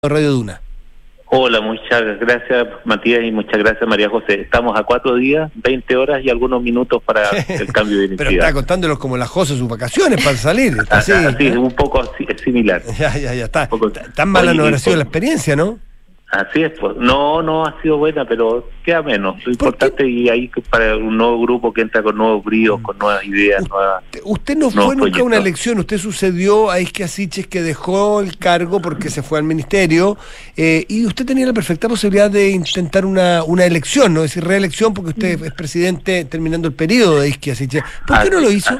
Radio Duna. Hola, muchas gracias Matías y muchas gracias María José. Estamos a 4 días, 20 horas y algunos minutos para el cambio de identidad. Pero está contándolos como la José sus vacaciones para salir. Está así, así, un poco similar. Ya está. Tan mala no habrá sido la experiencia, ¿no? Así es, pues. No ha sido buena, pero queda menos. Lo importante y ahí para un nuevo grupo que entra con nuevos bríos, con nuevas ideas, Usted no fue nunca a una elección, usted sucedió a Isquia Siches, que dejó el cargo porque se fue al ministerio, y usted tenía la perfecta posibilidad de intentar una elección, no es decir, reelección, porque usted es presidente terminando el periodo de Isquia Siches. ¿Por qué no lo hizo?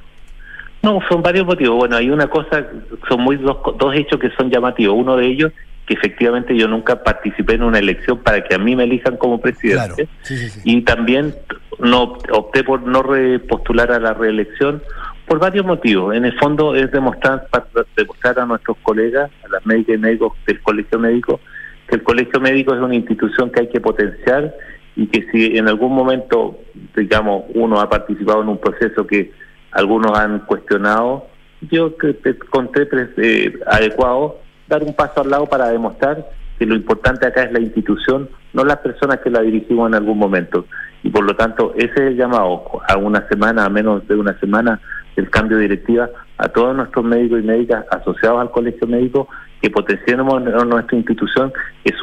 No, son varios motivos. Bueno, hay una cosa, son dos hechos que son llamativos. Uno de ellos, que efectivamente yo nunca participé en una elección para que a mí me elijan como presidente. Claro. Sí. Y también opté por no repostular a la reelección por varios motivos. En el fondo es demostrar a nuestros colegas, a las médicas y médicos del Colegio Médico, que el Colegio Médico es una institución que hay que potenciar y que si en algún momento, digamos, uno ha participado en un proceso que algunos han cuestionado, yo que encontré adecuado dar un paso al lado para demostrar que lo importante acá es la institución, no las personas que la dirigimos en algún momento. Y por lo tanto, ese es el llamado a menos de una semana del cambio de directiva, a todos nuestros médicos y médicas asociados al Colegio Médico, que potenciemos nuestra institución. Es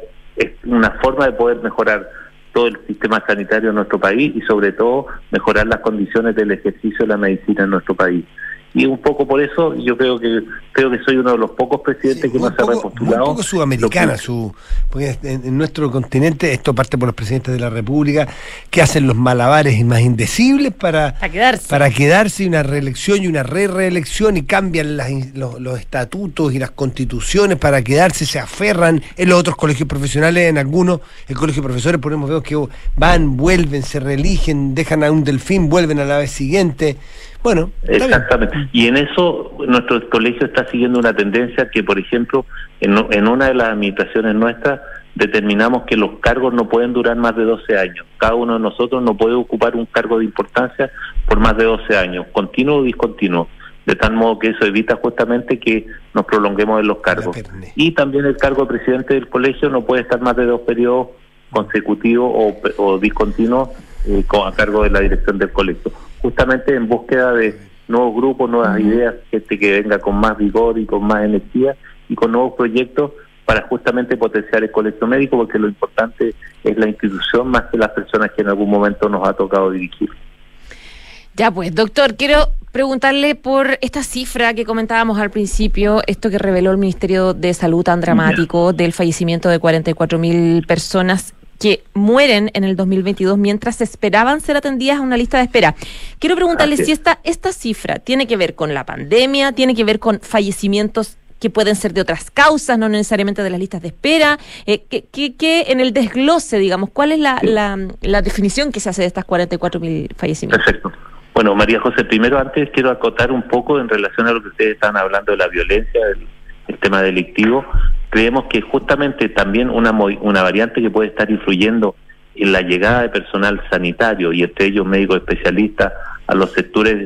una forma de poder mejorar todo el sistema sanitario en nuestro país y sobre todo mejorar las condiciones del ejercicio de la medicina en nuestro país. Y un poco por eso yo creo que soy uno de los pocos presidentes que no se ha repostulado. Un poco sudamericana, porque en nuestro continente esto parte por los presidentes de la República que hacen los malabares más indecibles para quedarse, y una reelección y una reelección, y cambian los estatutos y las constituciones para quedarse, se aferran. En los otros colegios profesionales, en algunos, el colegio de profesores, ponemos, vemos que van, vuelven, se reeligen, dejan a un delfín, vuelven a la vez siguiente. Bueno, exactamente. Y en eso nuestro colegio está siguiendo una tendencia que, por ejemplo, en una de las administraciones nuestras determinamos que los cargos no pueden durar más de 12 años. Cada uno de nosotros no puede ocupar un cargo de importancia por más de 12 años, continuo o discontinuo, de tal modo que eso evita justamente que nos prolonguemos en los cargos. Y también el cargo de presidente del colegio no puede estar más de 2 periodos consecutivos o discontinuos a cargo de la dirección del colegio, justamente en búsqueda de nuevos grupos, nuevas ideas, gente que venga con más vigor y con más energía y con nuevos proyectos para justamente potenciar el Colegio Médico, porque lo importante es la institución más que las personas que en algún momento nos ha tocado dirigir. Ya pues, doctor, quiero preguntarle por esta cifra que comentábamos al principio, esto que reveló el Ministerio de Salud tan dramático del fallecimiento de 44.000 personas que mueren en el 2022 mientras esperaban ser atendidas a una lista de espera. Quiero preguntarle si esta cifra tiene que ver con la pandemia, tiene que ver con fallecimientos que pueden ser de otras causas, no necesariamente de las listas de espera, que en el desglose, digamos, ¿cuál es la definición que se hace de estas 44.000 fallecimientos? Perfecto. Bueno, María José, primero antes quiero acotar un poco en relación a lo que ustedes están hablando de la violencia, el tema delictivo. Creemos que justamente también una variante que puede estar influyendo en la llegada de personal sanitario y entre ellos médicos especialistas a los sectores,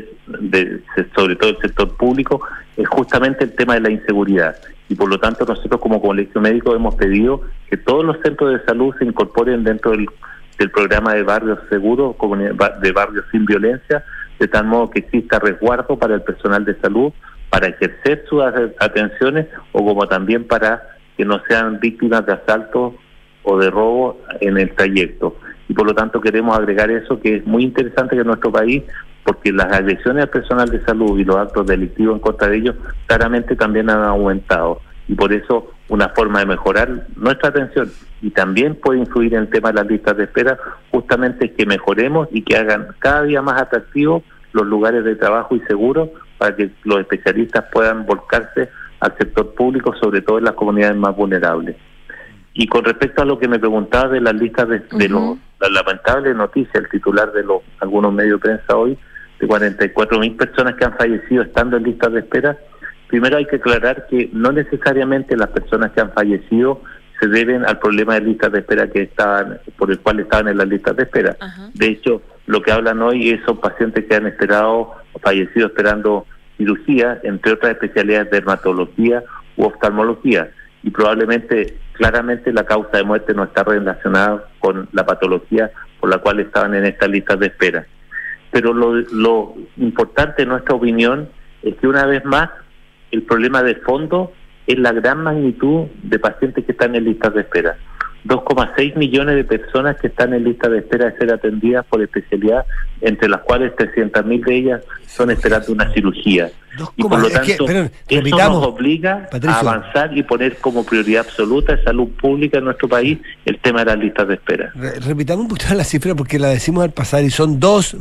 sobre todo el sector público, es justamente el tema de la inseguridad. Y por lo tanto nosotros como Colegio Médico hemos pedido que todos los centros de salud se incorporen dentro del programa de barrios seguros, de barrios sin violencia, de tal modo que exista resguardo para el personal de salud, para ejercer sus atenciones o como también para que no sean víctimas de asalto o de robo en el trayecto. Y por lo tanto queremos agregar eso, que es muy interesante que en nuestro país, porque las agresiones al personal de salud y los actos delictivos en contra de ellos claramente también han aumentado. Y por eso una forma de mejorar nuestra atención y también puede influir en el tema de las listas de espera, justamente es que mejoremos y que hagan cada día más atractivos los lugares de trabajo y seguros para que los especialistas puedan volcarse al sector público, sobre todo en las comunidades más vulnerables. Y con respecto a lo que me preguntaba de las listas de la lamentable noticia, el titular de algunos medios de prensa hoy, de 44.000 personas que han fallecido estando en listas de espera, primero hay que aclarar que no necesariamente las personas que han fallecido se deben al problema de listas de espera por el cual estaban en las listas de espera. De hecho, lo que hablan hoy son pacientes que han fallecido esperando cirugía, entre otras especialidades de dermatología u oftalmología. y probablemente, claramente, la causa de muerte no está relacionada con la patología por la cual estaban en estas listas de espera. Pero lo importante, en nuestra opinión, es que una vez más el problema de fondo es la gran magnitud de pacientes que están en listas de espera. 2,6 millones de personas que están en lista de espera de ser atendidas por especialidad, entre las cuales 300.000 de ellas son esperando una cirugía. Y por lo tanto, eso nos obliga, Patricio, a avanzar y poner como prioridad absoluta de salud pública en nuestro país el tema de las listas de espera. Repitamos un poquito la cifra porque la decimos al pasar y son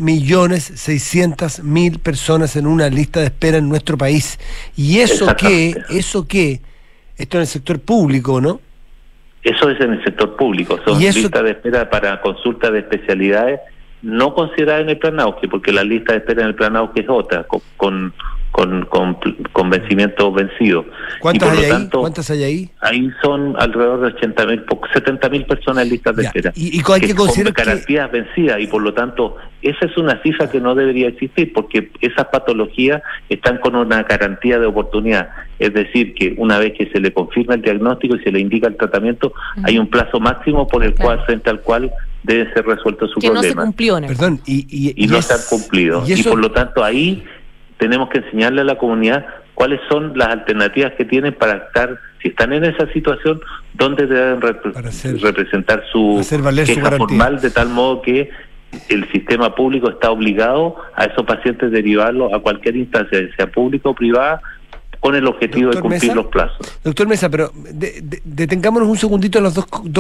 2.600.000 personas en una lista de espera en nuestro país. Y esto en el sector público, ¿no? Eso es en el sector público, son listas de espera para consultas de especialidades no consideradas en el plan Auge, porque la lista de espera en el plan Auge es otra, con vencimiento vencido. ¿Cuántas hay ahí? Ahí son alrededor de 70.000 personas en listas de espera. Y hay que considerar con garantías vencidas, y por lo tanto, esa es una cifra que no debería existir, porque esas patologías están con una garantía de oportunidad. Es decir, que una vez que se le confirma el diagnóstico y se le indica el tratamiento, hay un plazo máximo por el cual, frente al cual debe ser resuelto su problema. Que no se cumplió, ¿no? Perdón, y no se han cumplido. Y por lo tanto, ahí tenemos que enseñarle a la comunidad cuáles son las alternativas que tienen para estar, si están en esa situación, dónde deben representar su queja formal, de tal modo que el sistema público está obligado a esos pacientes derivarlos a cualquier instancia, sea pública o privada, con el objetivo de cumplir los plazos. Doctor Mesa, pero detengámonos un segundito en las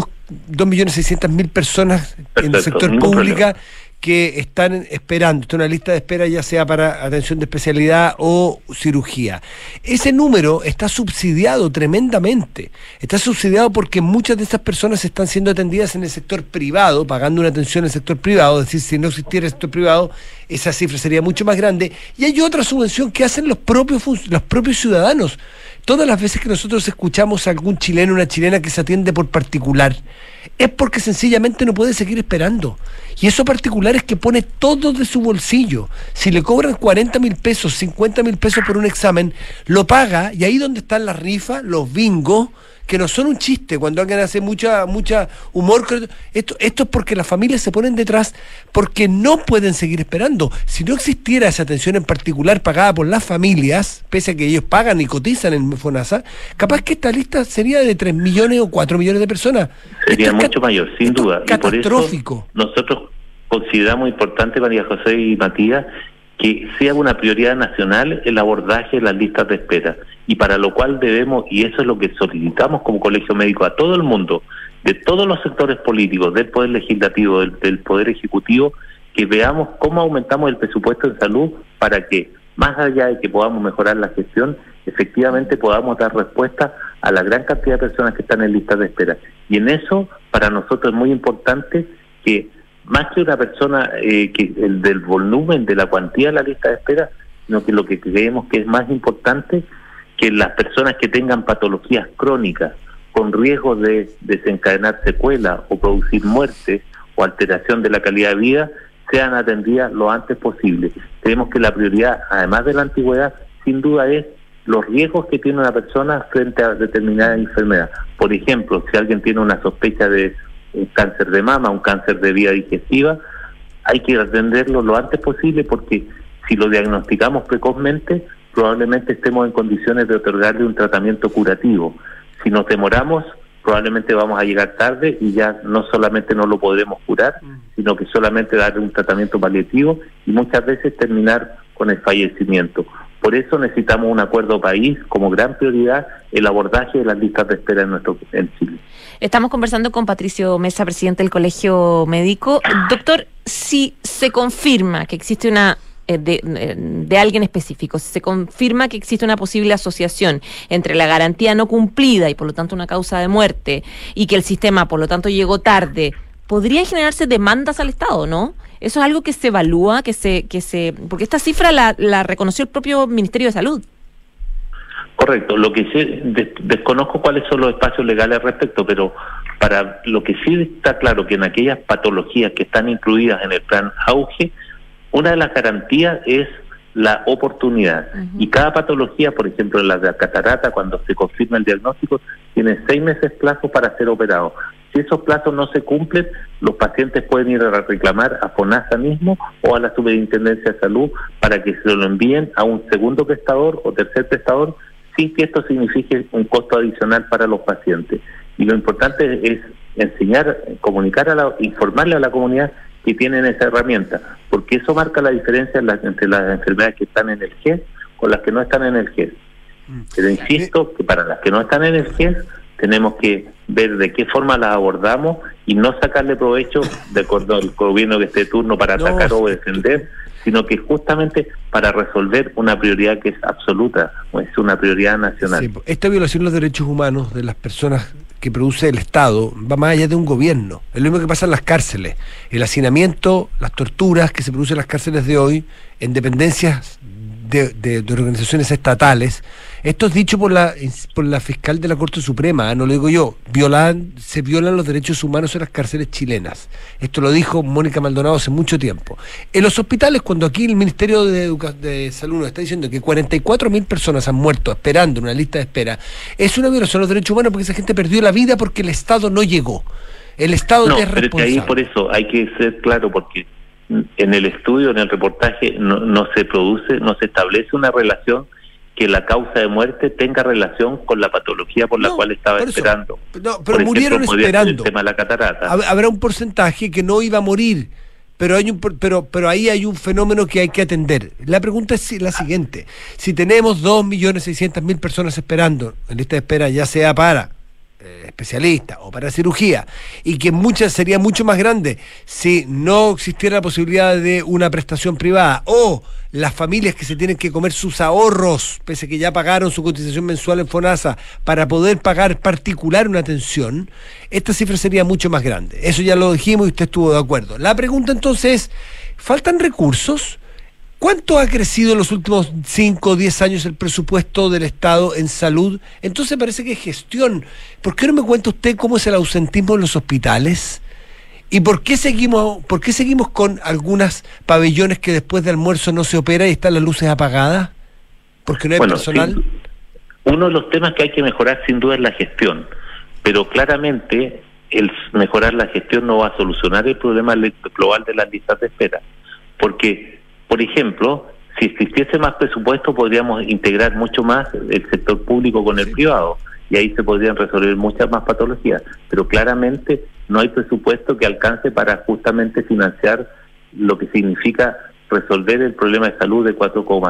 2.600.000 personas en el sector público que están esperando. Esto es una lista de espera, ya sea para atención de especialidad o cirugía. Ese número está subsidiado tremendamente. Está subsidiado porque muchas de esas personas están siendo atendidas en el sector privado, pagando una atención en el sector privado. Es decir, si no existiera el sector privado, esa cifra sería mucho más grande. Y hay otra subvención que hacen los propios ciudadanos. Todas las veces que nosotros escuchamos a algún chileno o una chilena que se atiende por particular, es porque sencillamente no puede seguir esperando. Y eso particular es que pone todo de su bolsillo. Si le cobran 40.000 pesos, 50.000 pesos por un examen, lo paga, y ahí donde están las rifas, los bingos, que no son un chiste, cuando alguien hace mucha humor. Esto es porque las familias se ponen detrás, porque no pueden seguir esperando. Si no existiera esa atención en particular pagada por las familias, pese a que ellos pagan y cotizan en FONASA, capaz que esta lista sería de 3 millones o 4 millones de personas. Sería mucho mayor, sin duda. Catastrófico. Y por eso nosotros consideramos importante, María José y Matías, que sea una prioridad nacional el abordaje de las listas de espera, y para lo cual debemos, y eso es lo que solicitamos como Colegio Médico a todo el mundo, de todos los sectores políticos, del Poder Legislativo, del Poder Ejecutivo, que veamos cómo aumentamos el presupuesto en salud para que, más allá de que podamos mejorar la gestión, efectivamente podamos dar respuesta a la gran cantidad de personas que están en listas de espera. Y en eso, para nosotros es muy importante que, más que una persona, que el del volumen, de la cuantía de la lista de espera, sino que lo que creemos que es más importante, que las personas que tengan patologías crónicas con riesgo de desencadenar secuelas o producir muerte o alteración de la calidad de vida sean atendidas lo antes posible. Creemos que la prioridad, además de la antigüedad, sin duda es los riesgos que tiene una persona frente a determinada enfermedad. Por ejemplo, si alguien tiene una sospecha de un cáncer de mama, un cáncer de vía digestiva, hay que atenderlo lo antes posible, porque si lo diagnosticamos precozmente, probablemente estemos en condiciones de otorgarle un tratamiento curativo. Si nos demoramos, probablemente vamos a llegar tarde y ya no solamente no lo podremos curar, sino que solamente darle un tratamiento paliativo y muchas veces terminar con el fallecimiento. Por eso necesitamos un acuerdo país como gran prioridad el abordaje de las listas de espera en Chile. Estamos conversando con Patricio Mesa, presidente del Colegio Médico. Doctor, si se confirma que existe una de alguien específico, si se confirma que existe una posible asociación entre la garantía no cumplida y por lo tanto una causa de muerte, y que el sistema por lo tanto llegó tarde, podrían generarse demandas al Estado, ¿no? Eso es algo que se evalúa, porque esta cifra la reconoció el propio Ministerio de Salud. Correcto, lo que sí desconozco cuáles son los espacios legales al respecto, pero para lo que sí está claro que en aquellas patologías que están incluidas en el plan Auge, una de las garantías es la oportunidad. Y cada patología, por ejemplo, en la de la catarata, cuando se confirma el diagnóstico, tiene 6 meses plazo para ser operado. Si esos plazos no se cumplen, los pacientes pueden ir a reclamar a FONASA mismo o a la Superintendencia de Salud para que se lo envíen a un segundo prestador o tercer prestador, sin que esto signifique un costo adicional para los pacientes. Y lo importante es enseñar, informarle a la comunidad que tienen esa herramienta, porque eso marca la diferencia entre las enfermedades que están en el GES con las que no están en el GES. Pero insisto que para las que no están en el GES tenemos que ver de qué forma las abordamos y no sacarle provecho de acuerdo al gobierno que esté de turno para atacar o defender, sino que justamente para resolver una prioridad que es absoluta, o es una prioridad nacional. Sí, esta violación de los derechos humanos de las personas que produce el Estado va más allá de un gobierno. Es lo mismo que pasa en las cárceles. El hacinamiento, las torturas que se producen en las cárceles de hoy, en dependencias de organizaciones estatales. Esto es dicho por la fiscal de la Corte Suprema, no lo digo yo. Se violan los derechos humanos en las cárceles chilenas. Esto lo dijo Mónica Maldonado hace mucho tiempo. En los hospitales, cuando aquí el Ministerio de Salud nos está diciendo que 44.000 personas han muerto esperando una lista de espera, es una violación de los derechos humanos porque esa gente perdió la vida porque el Estado no llegó. El Estado es responsable. Pero que ahí por eso hay que ser claro, porque en el estudio, en el reportaje, no se establece una relación que la causa de muerte tenga relación con la patología por la cual estaba esperando. No, pero murieron esperando. El tema de la catarata. Habrá un porcentaje que no iba a morir, pero ahí hay un fenómeno que hay que atender. La pregunta es la siguiente: si tenemos 2.600.000 personas esperando en lista de espera, ya sea para especialista o para cirugía, y que sería mucho más grande si no existiera la posibilidad de una prestación privada, o las familias que se tienen que comer sus ahorros, pese a que ya pagaron su cotización mensual en FONASA, para poder pagar particular una atención, esta cifra sería mucho más grande. Eso ya lo dijimos y usted estuvo de acuerdo. La pregunta entonces es, ¿faltan recursos? ¿Cuánto ha crecido en los últimos 5 o 10 años el presupuesto del Estado en salud? Entonces parece que es gestión. ¿Por qué no me cuenta usted cómo es el ausentismo en los hospitales? ¿Y por qué seguimos con algunos pabellones que después de almuerzo no se opera y están las luces apagadas? ¿Porque no hay personal? Sí, uno de los temas que hay que mejorar sin duda es la gestión, pero claramente el mejorar la gestión no va a solucionar el problema global de las listas de espera, porque, por ejemplo, si existiese más presupuesto podríamos integrar mucho más el sector público con el privado, y ahí se podrían resolver muchas más patologías, pero claramente no hay presupuesto que alcance para justamente financiar lo que significa resolver el problema de salud de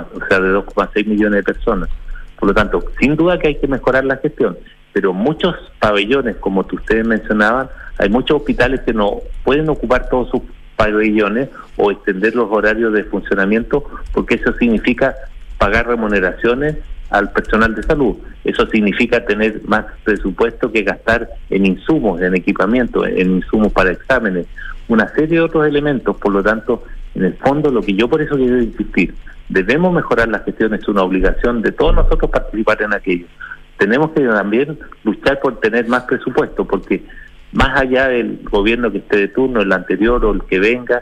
2,6 millones de personas. Por lo tanto, sin duda que hay que mejorar la gestión, pero muchos pabellones, como ustedes mencionaban, hay muchos hospitales que no pueden ocupar todos sus pabellones o extender los horarios de funcionamiento, porque eso significa pagar remuneraciones al personal de salud. Eso significa tener más presupuesto que gastar en insumos, en equipamiento, en insumos para exámenes, una serie de otros elementos. Por lo tanto, en el fondo, lo que yo por eso quiero insistir, debemos mejorar la gestión, es una obligación de todos nosotros participar en aquello. Tenemos que también luchar por tener más presupuesto, porque más allá del gobierno que esté de turno, el anterior o el que venga,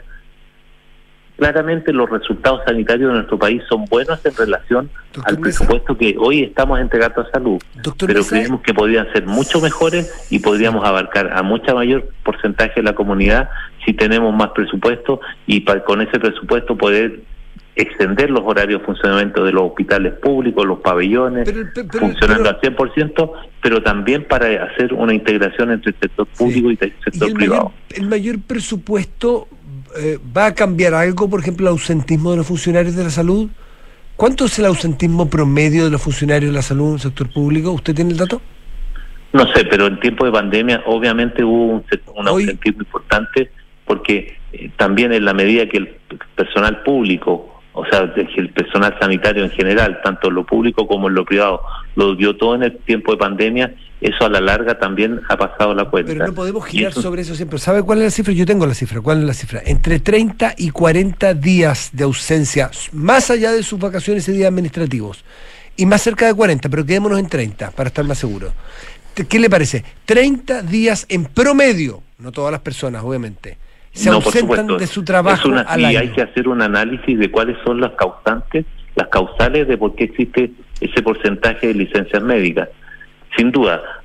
claramente los resultados sanitarios de nuestro país son buenos en relación al presupuesto que hoy estamos entregando a salud, pero creemos que podrían ser mucho mejores y podríamos abarcar a mucha mayor porcentaje de la comunidad si tenemos más presupuesto y con ese presupuesto poder extender los horarios de funcionamiento de los hospitales públicos, los pabellones, funcionando al 100%, pero también para hacer una integración entre el sector público y el sector privado. ¿El mayor presupuesto va a cambiar algo, por ejemplo, el ausentismo de los funcionarios de la salud? ¿Cuánto es el ausentismo promedio de los funcionarios de la salud en el sector público? ¿Usted tiene el dato? No sé, pero en tiempo de pandemia obviamente hubo un ausentismo importante, porque también en la medida que el personal público, o sea, el personal sanitario en general, tanto en lo público como en lo privado, lo dio todo en el tiempo de pandemia, eso a la larga también ha pasado la cuenta. Pero no podemos girar sobre eso siempre. ¿Sabe cuál es la cifra? Yo tengo la cifra. ¿Cuál es la cifra? Entre 30 y 40 días de ausencia, más allá de sus vacaciones y días administrativos, y más cerca de 40, pero quedémonos en 30 para estar más seguros. ¿Qué le parece? 30 días en promedio, no todas las personas, obviamente, se ausentan de su trabajo al año. Y hay que hacer un análisis de cuáles son las causales de por qué existe ese porcentaje de licencias médicas. Sin duda,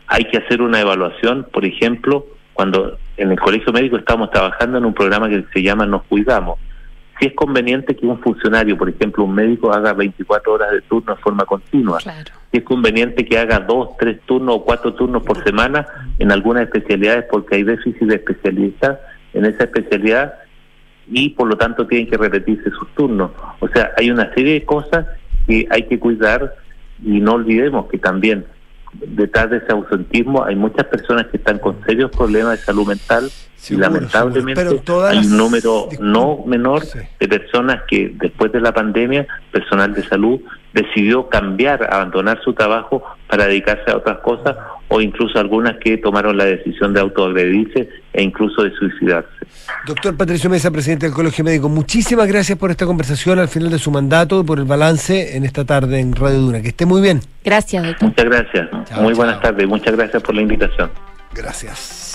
Hay que hacer una evaluación, por ejemplo, cuando en el colegio médico estamos trabajando en un programa que se llama Nos Cuidamos. Si es conveniente que un funcionario, por ejemplo, un médico, haga 24 horas de turno de forma continua. Claro. Si es conveniente que haga 2, 3 turnos o 4 turnos por semana en algunas especialidades, porque hay déficit de especialistas en esa especialidad y por lo tanto tienen que repetirse sus turnos. O sea, hay una serie de cosas que hay que cuidar y no olvidemos que también detrás de ese ausentismo hay muchas personas que están con serios problemas de salud mental. Seguro, y lamentablemente hay un número no menor de personas que después de la pandemia, personal de salud, decidió cambiar, abandonar su trabajo para dedicarse a otras cosas, o incluso algunas que tomaron la decisión de autoagredirse e incluso de suicidarse. Doctor Patricio Mesa, presidente del Colegio Médico, muchísimas gracias por esta conversación al final de su mandato, por el balance en esta tarde en Radio Duna. Que esté muy bien. Gracias, doctor. Muchas gracias. Muy buenas tardes. Muchas gracias por la invitación. Gracias.